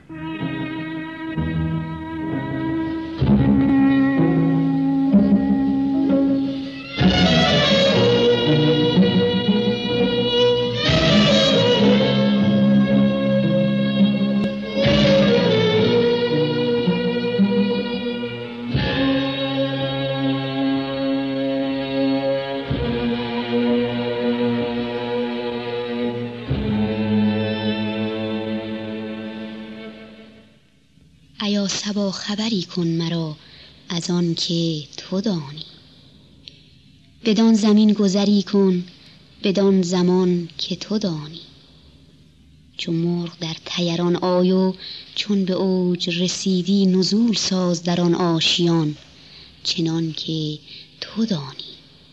ایا صبا خبری کن مرا از آن که تو دانی. بدان زمین گذری کن بدان زمان که تو دانی. چو مرغ در طیران آی و چون به اوج رسیدی نزول ساز در آن آشیان چنان که تو دانی.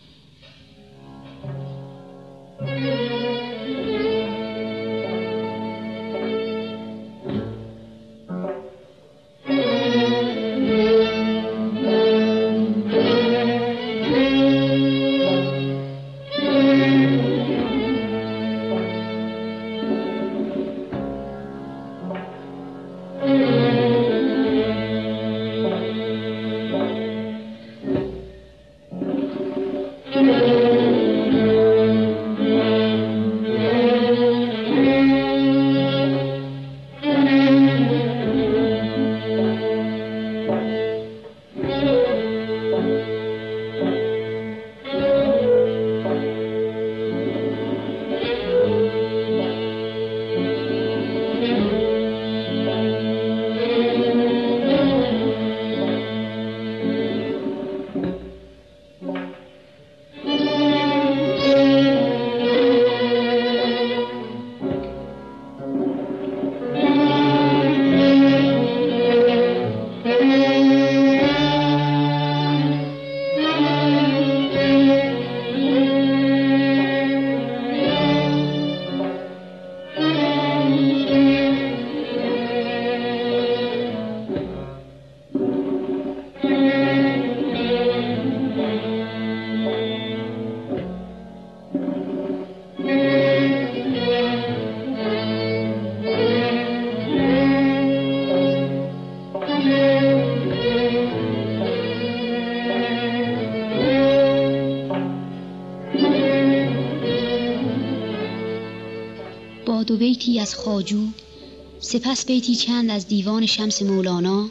با دو بیتی از خواجو، سپس بیتی چند از دیوان شمس مولانا،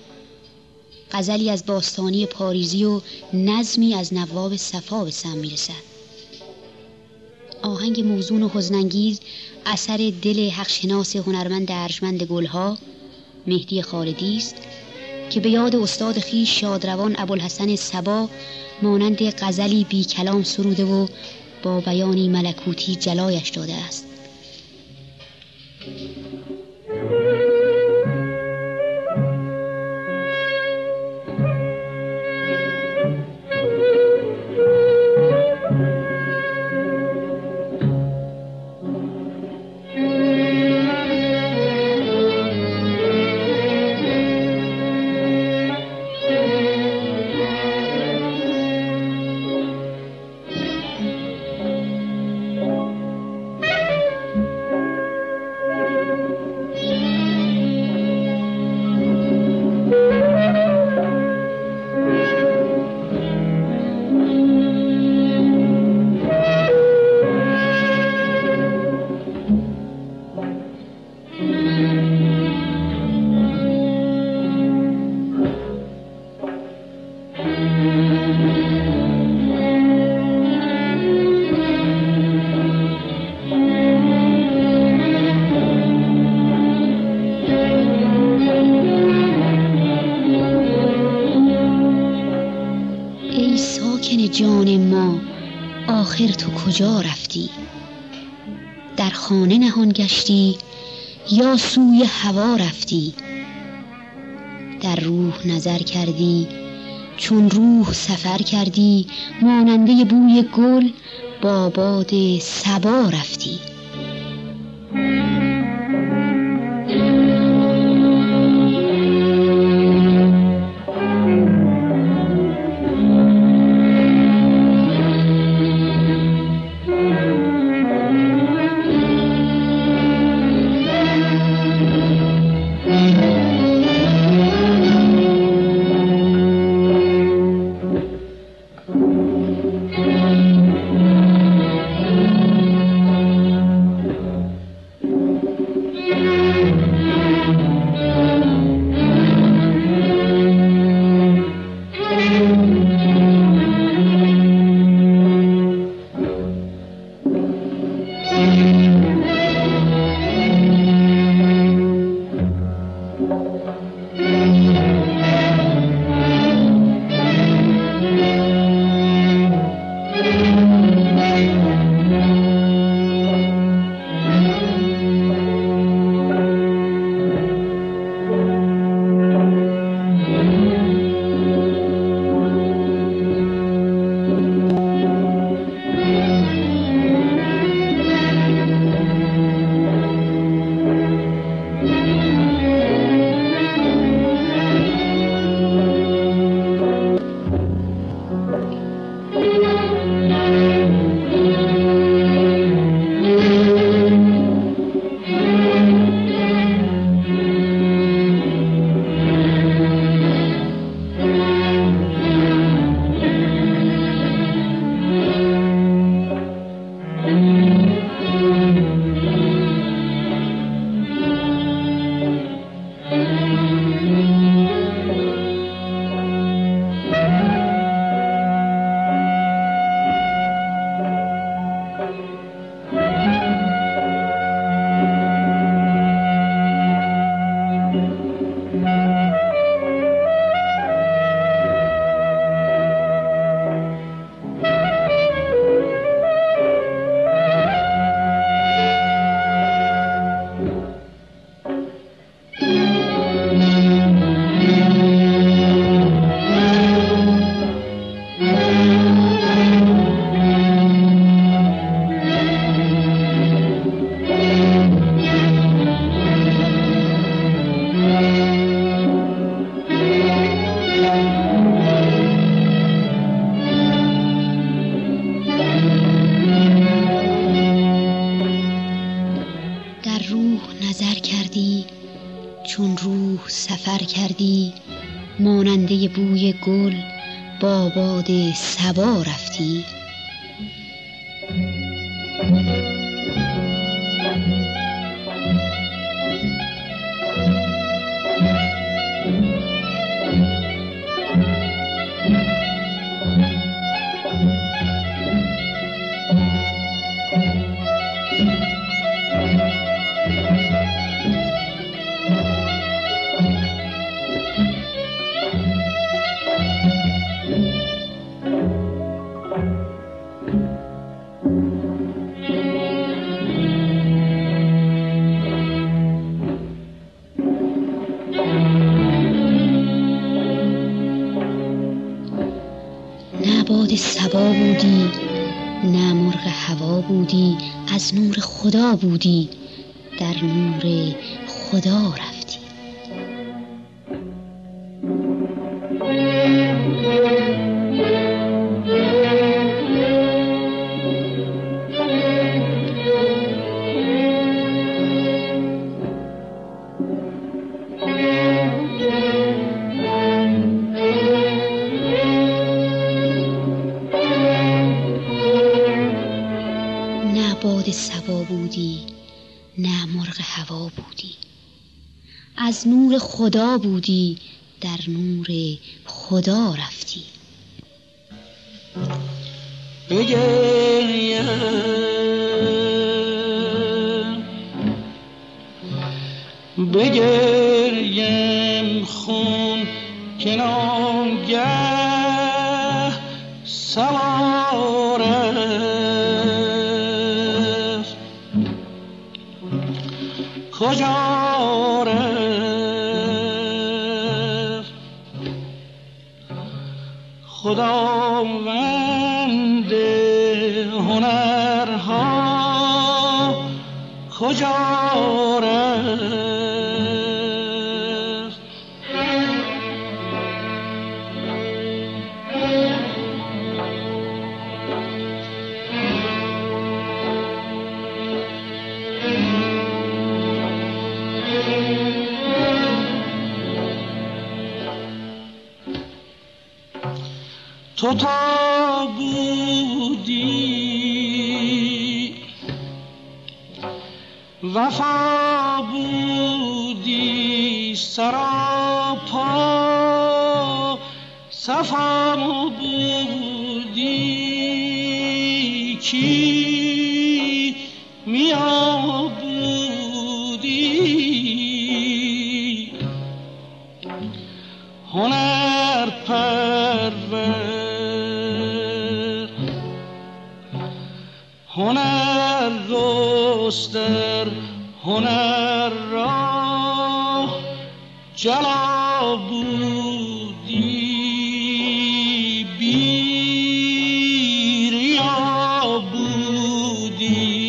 غزلی از باستانی پاریزی و نظمی از نواب صفا به سم میرسد. آهنگ موزون و حزن‌انگیز اثر دل حقشناس هنرمند ارجمند گلها مهدی خالدی است که به یاد استاد خویش شادروان ابوالحسن صبا مانند غزلی بی کلام سروده و با بیانی ملکوتی جلایش داده است. جان ما آخر تو کجا رفتی؟ در خانه نهان گشتی یا سوی هوا رفتی؟ در روح نظر کردی چون روح سفر کردی، ماننده بوی گل با باد صبا رفتی. چون روح سفر کردی، ماننده بوی گل با باد صبا رفتی. نه باد صبا بودی، نه مرغ هوا بودی، از نور خدا بودی، در نور خدا رفتی. باد صبا بودی، نه مرغ هوا بودی، از نور خدا بودی، در نور خدا رفتی. بگریم خون که ناگه سوار کجا رفت خداوند هنرها، کجا رفت؟ تو تا بودی وفا بودی، سراپا صفا بودی، کی میا بودی، هنر پرور، هنر گستر، هنر را جلا بودی، بیریا بودی.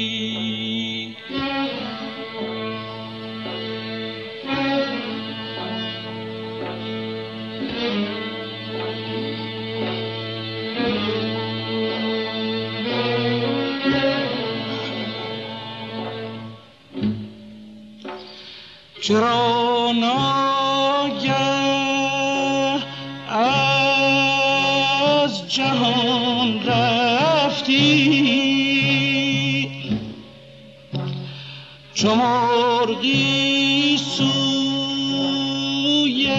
چرا ناگه از جهان رفتی، چو مرغی سوی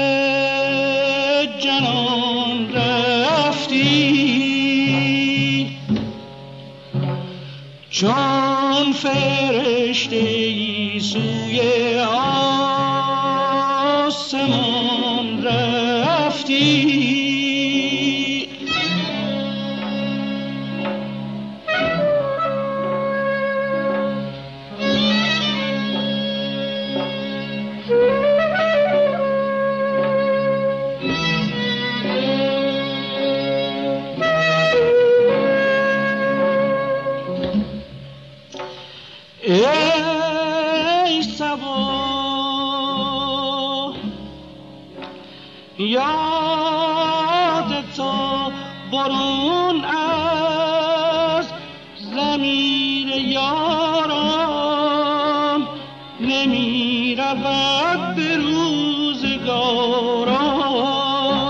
جنان رفتی، چون فرشته‌ای سوی آسمان رفتی. ای صبا یاد تو برون از ضمیر یاران نمی می رود به روزگاران.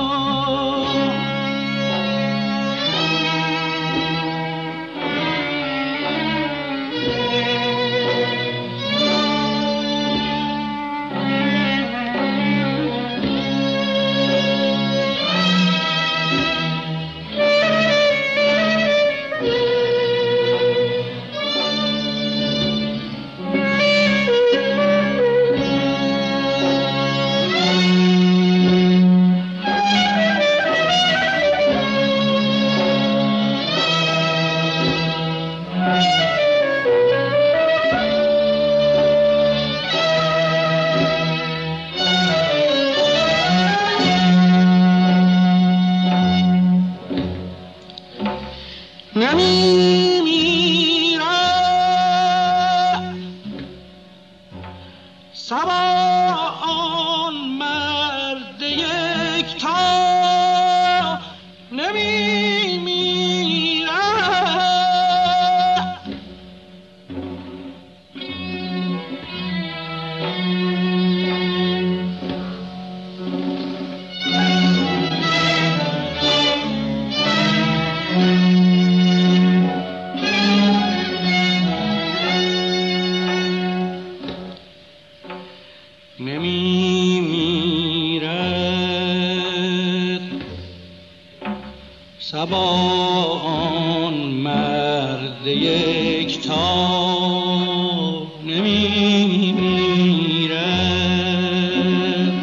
آن مرد یکتا نمیمیرد.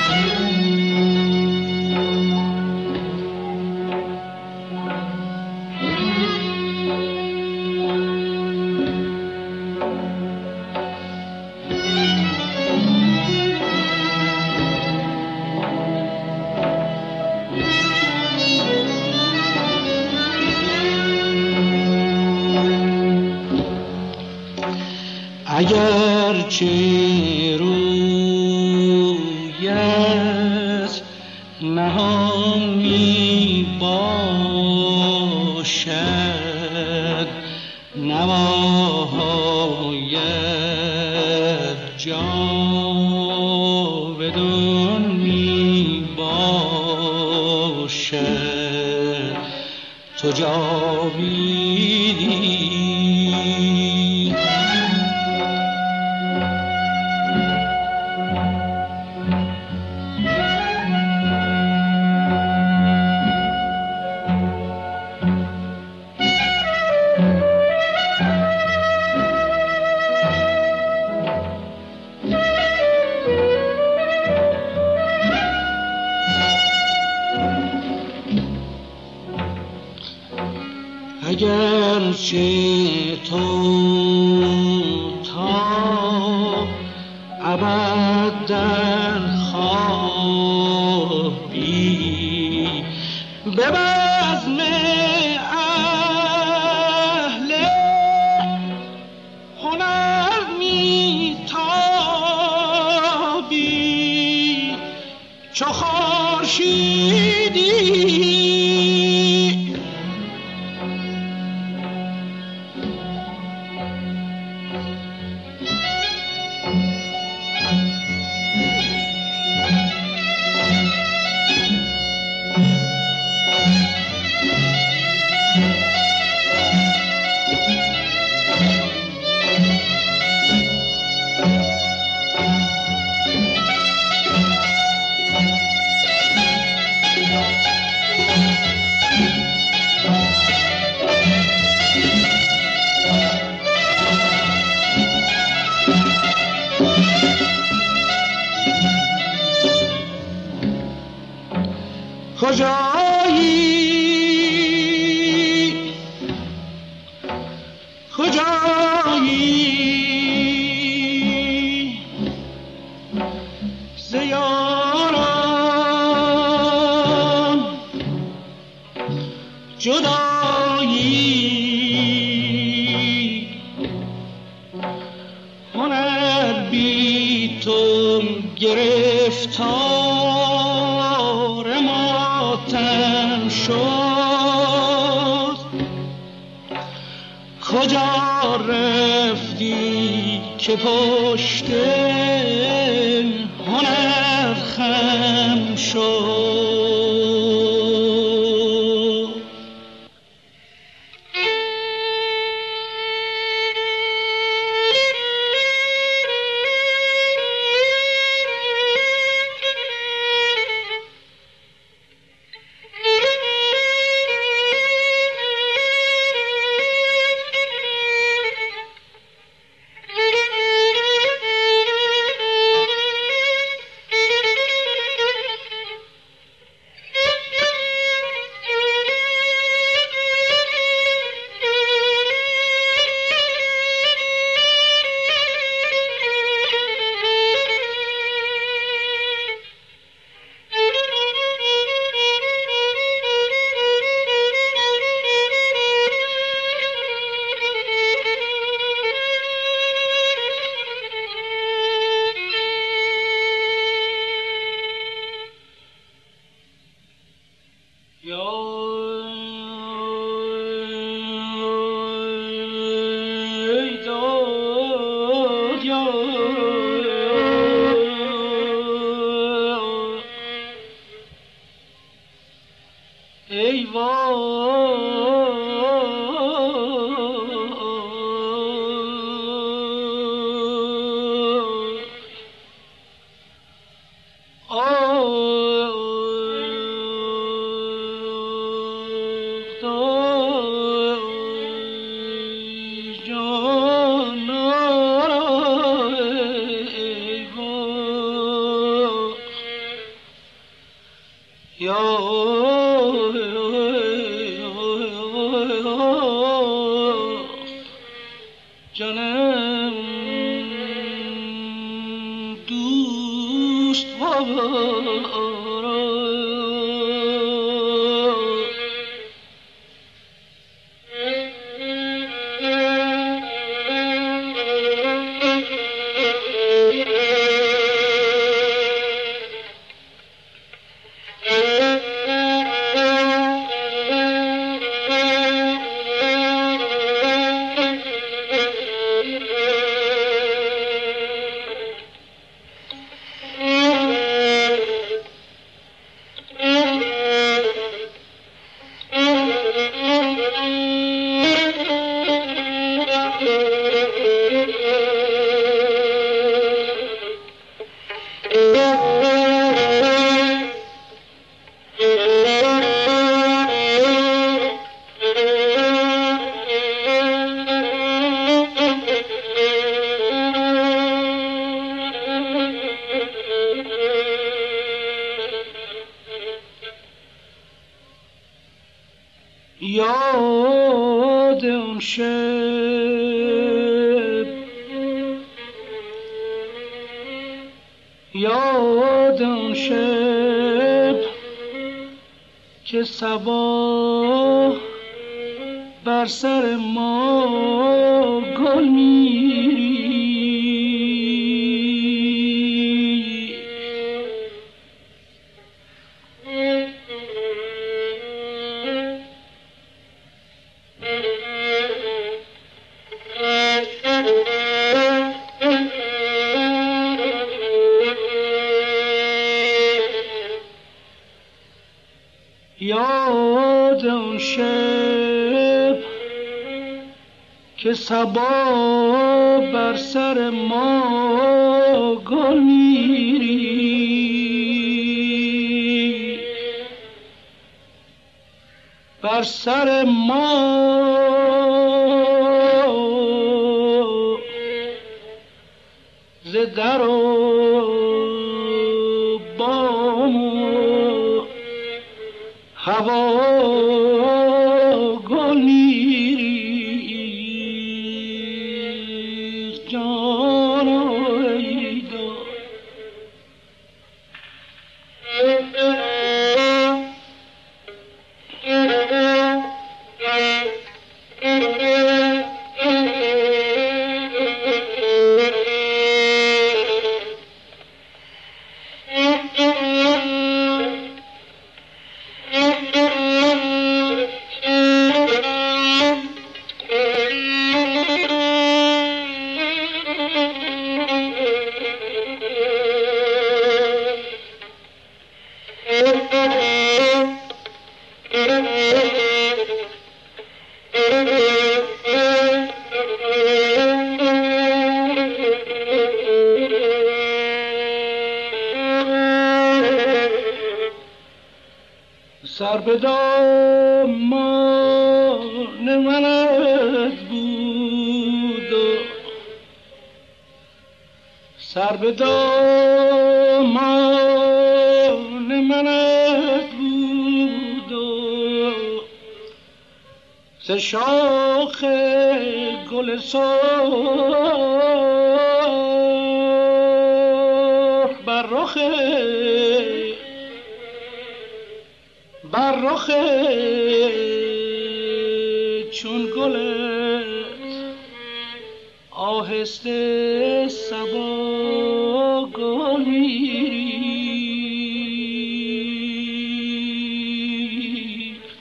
اگرچه رویت نهانی باشد، نواهایت جاودان می باشد، تو جاویدی. اگرچه تو تا ابد در خوابی به بزم اهل هنر میتابی، چو خورشیدی کجایی ز یاران جدایی، هنر بی تو گرفتار ماتم شد. کجا رفتی که پشت جانم دوست یاد اون شب، یاد اون شب که صبا بر سر ما گل میری. یاد اون شب که صبا بر سر ما گل میری، بر سر ما ز در و بام و هوا گل میریخت جان ای دل. سر به دامان منت بود و سر به دامان منت بود و ز شاخ گل سرخ بر رخ چون گلت آهسته صبا گل میریخت.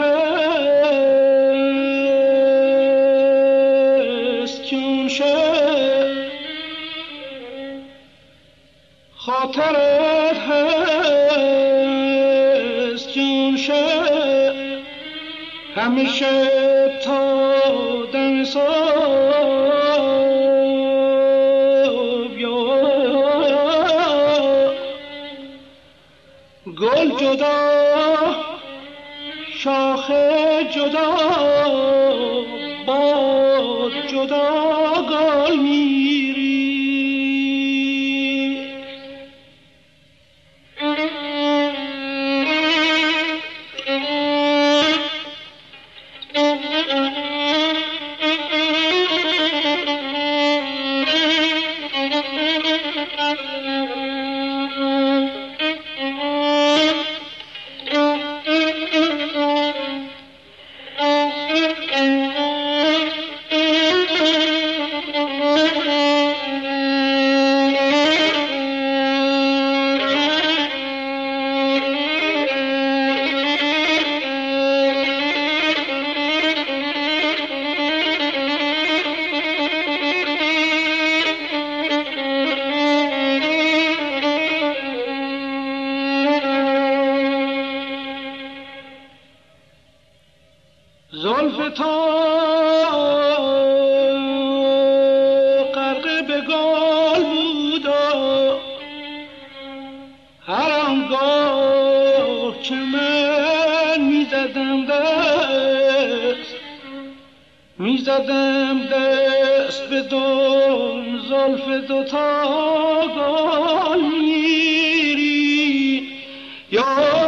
هست چون شد خاطرت هست چون شد همیشه تا دم صبح یا گل جدا شاخ جدا باد جدا گل میری زلف تو غرق به گل بود و هر آنگاه که من میزدم دست به دم زلف دوتا گل میری یا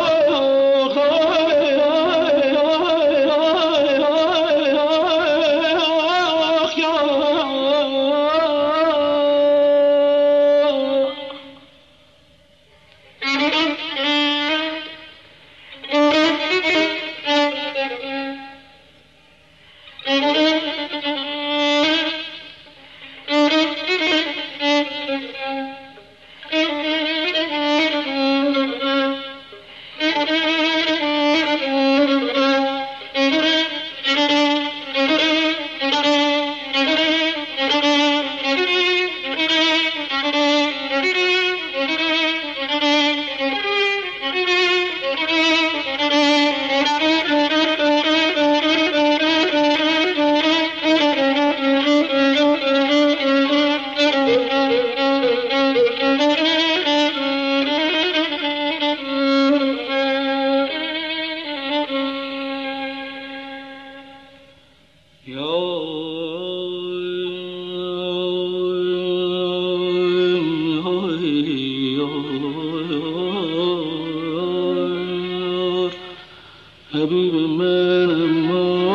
حبیب من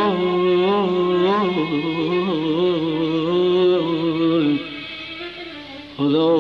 خدا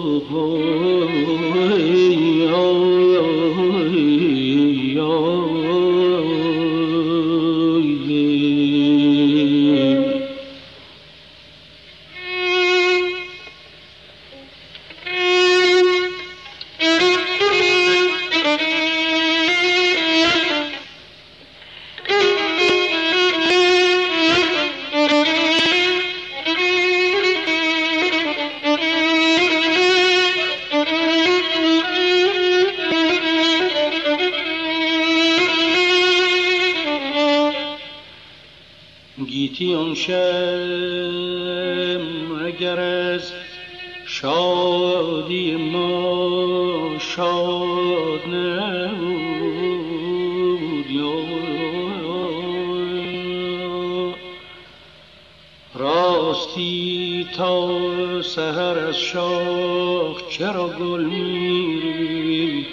گیتی آن شب اگر از شادی ما شاد نبود راستی تا سحر از شاخ چرا گل میری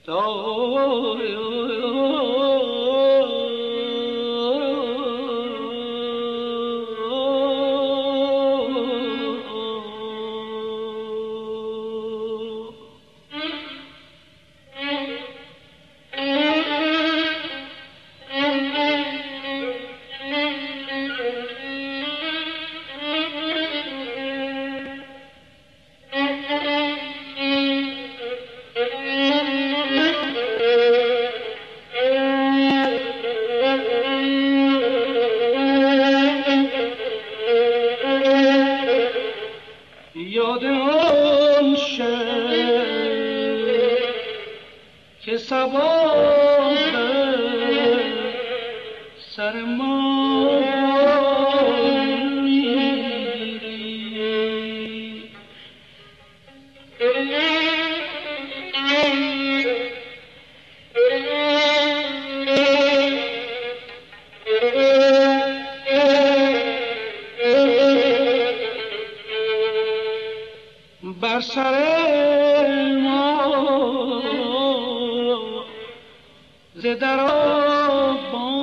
بر سر ما ز درا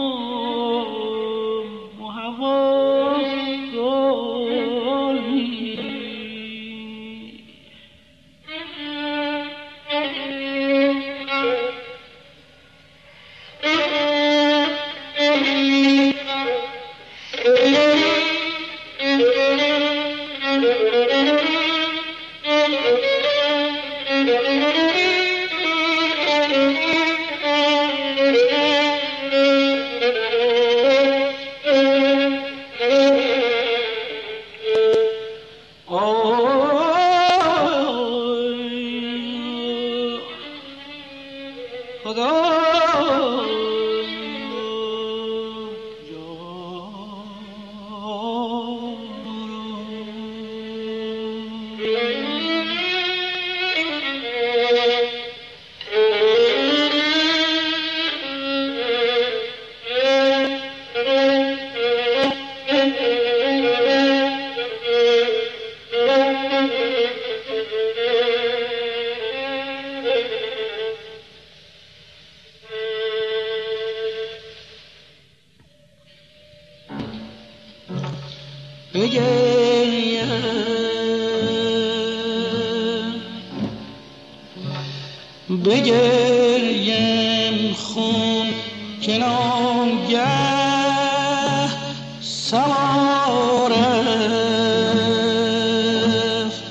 بام و هوا گلی بگریم خون که ناگه سوار رفت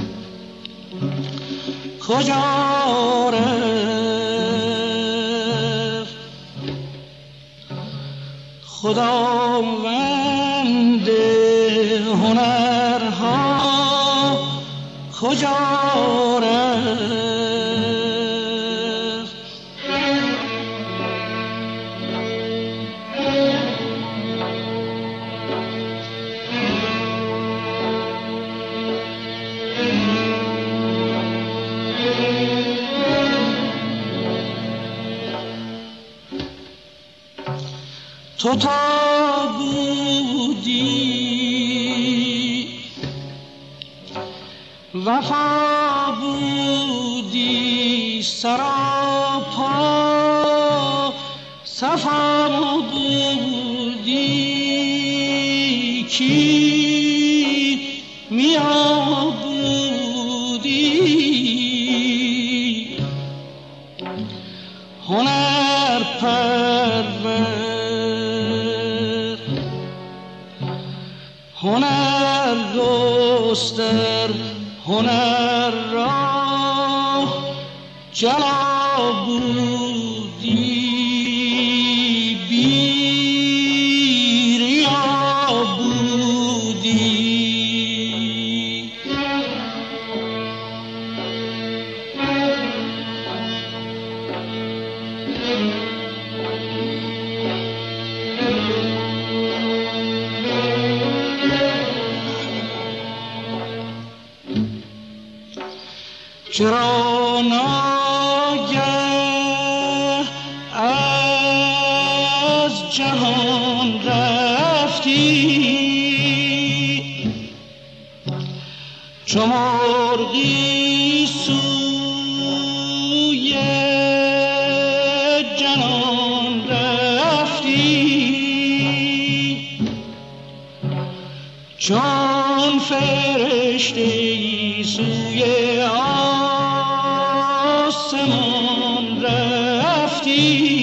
کجا رفت خداوند هنرها کجا رفت تو تا بودی وفا بودی سراپا صفا بودی کی میا بودی هنر پرور هنر گستر هنر را جلا بودی بیریا بودی چرا ناگه از جهان رفتی چو مرغی سوی چون فرشته‌ای سوی آسمان رفتی.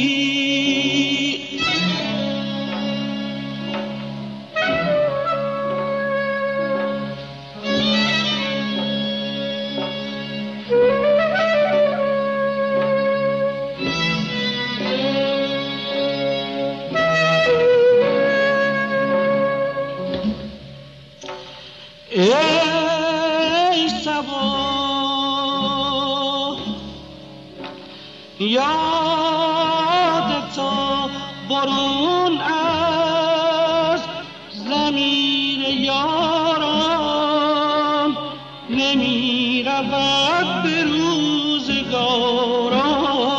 ای صبا یادتا برون از ضمیر یاران نمی رود به روزگاران.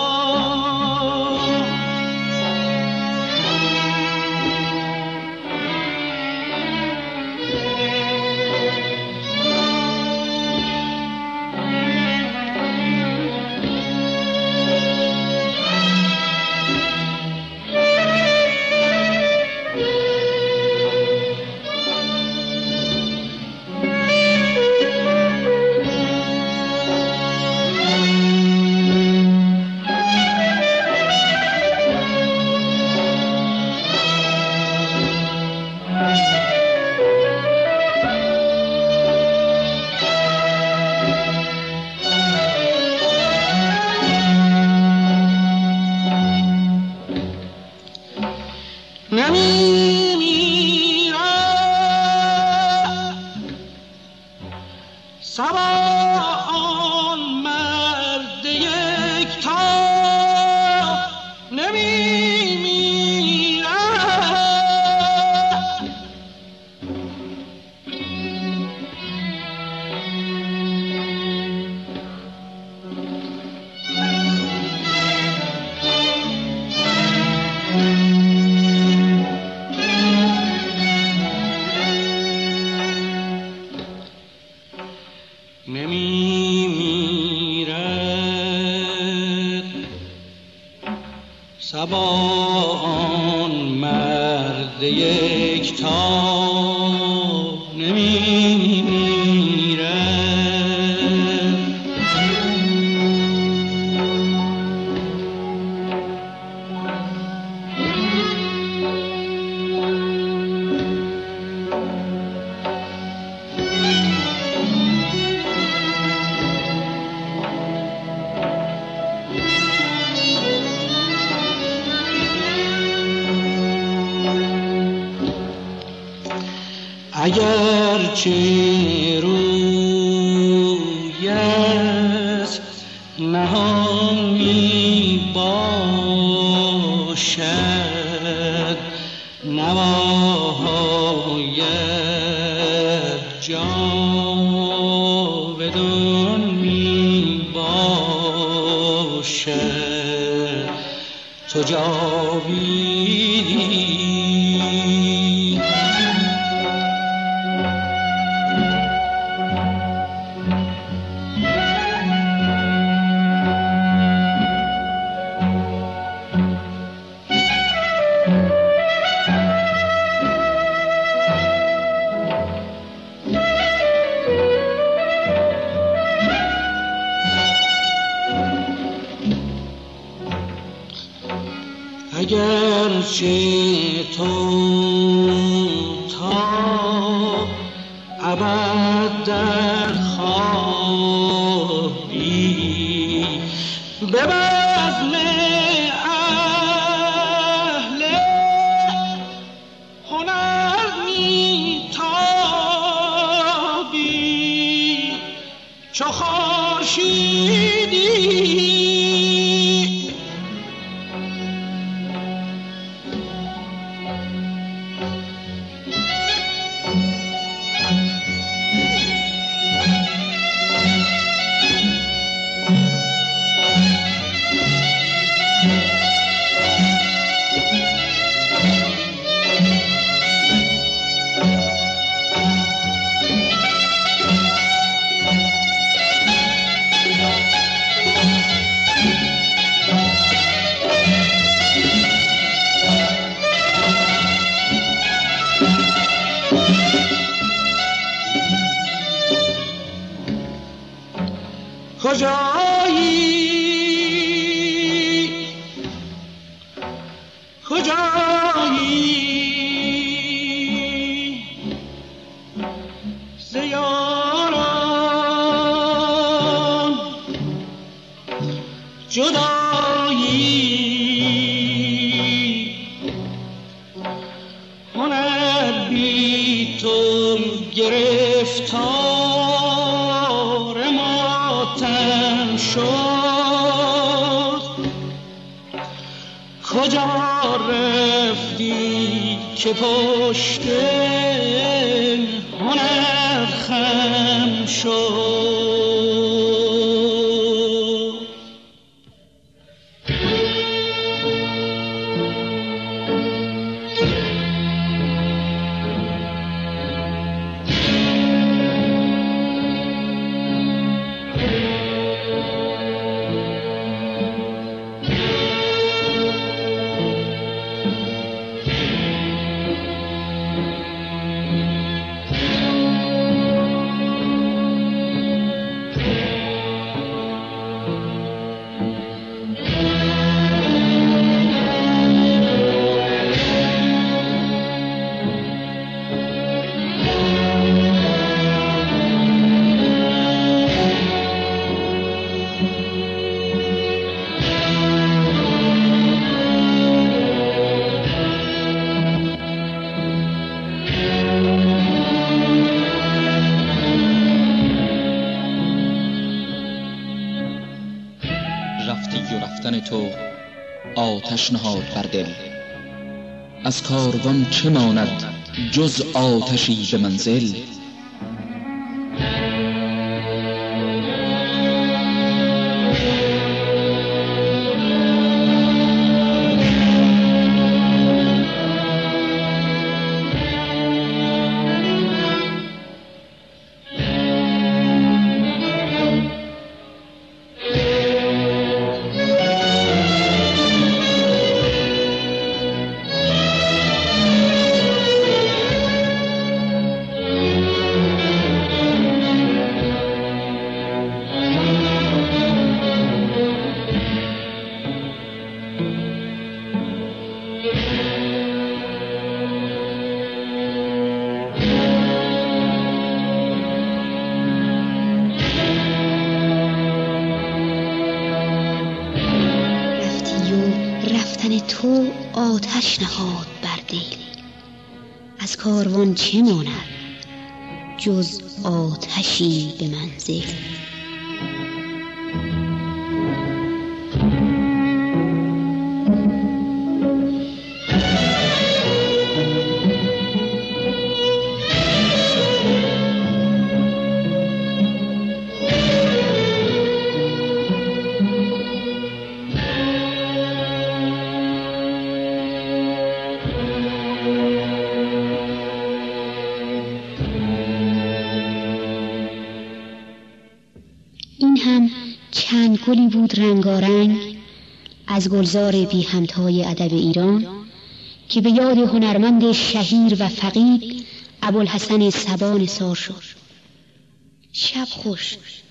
صبا آن مرد یکتا نمیمیرد. اگرچه رویت نهانی باشد، نواهایت جاودان می باشد، تو جاویدی. اگرچه تو تا ابد در خوابی به بزم اهل هنر میتابی، چو خورشیدی کجایی ز یاران جدایی هنر بی تو گرفتار ماتم شد کجا رفتی که پشت هنر خم شد تو آتش نهاد بر دل، از کاروان چه ماند جز آتشی به منزل. تو آتش نهاد بر دل، از کاروان چه ماند جز آتشی به منزل. این هم چند گلی بود رنگارنگ از گلزار بی همتای ادب ایران که به یاد هنرمند شهیر و فقید ابوالحسن صبا نثار شد. شب خوش.